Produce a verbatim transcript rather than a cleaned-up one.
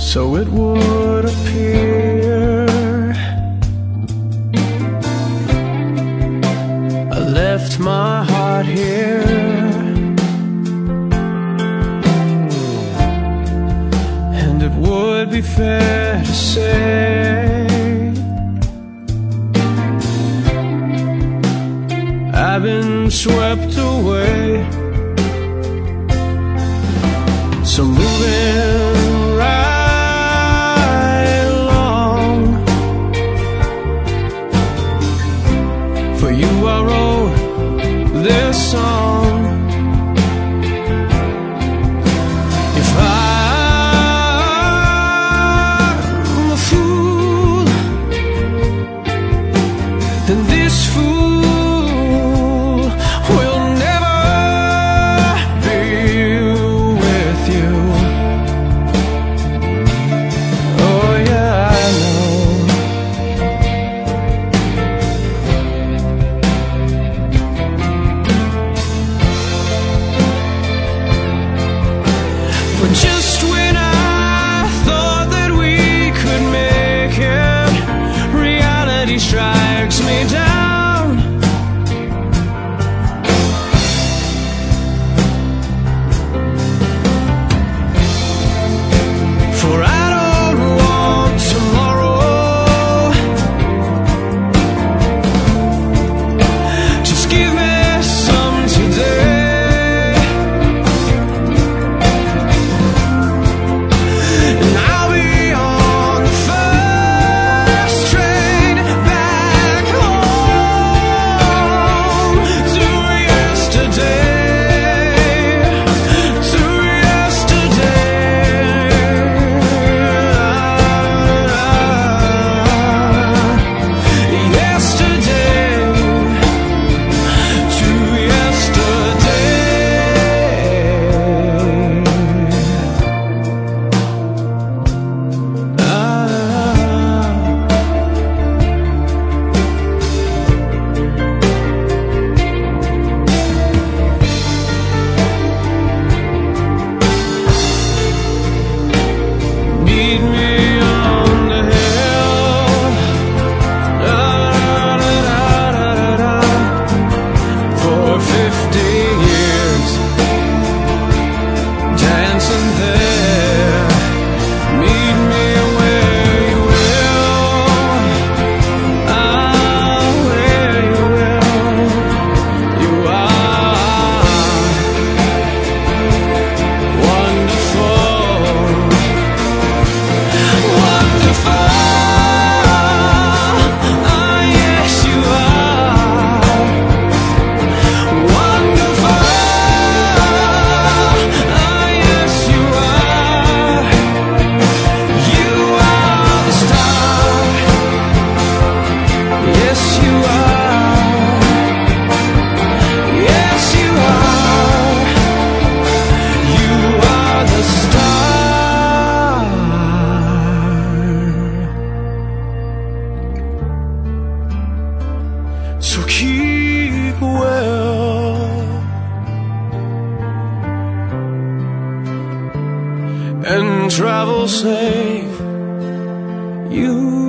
so it would appear. I left my heart here, and it would be fair to say I've been swept away. So moving right along, for you I wrote this song. If I'm a fool, then this fool will never be with you. Oh yeah, I know. But just when I thought that we could make it, reality strikes me down. For I don't want tomorrow, just give me some today, and I'll be on the first train back home to yesterday, to yesterday, yesterday, to yesterday. Ah. Meet me on the hill, da, da, da, da, da, da, for fifty years, dancing there. Meet me where you will, ah, where you will. You are wonderful, wonderful. Ah, yes, you are wonderful. Ah, yes, you are. You are the star. Yes, you are. Yes, you are. You are the star. So keep well and travel safe. You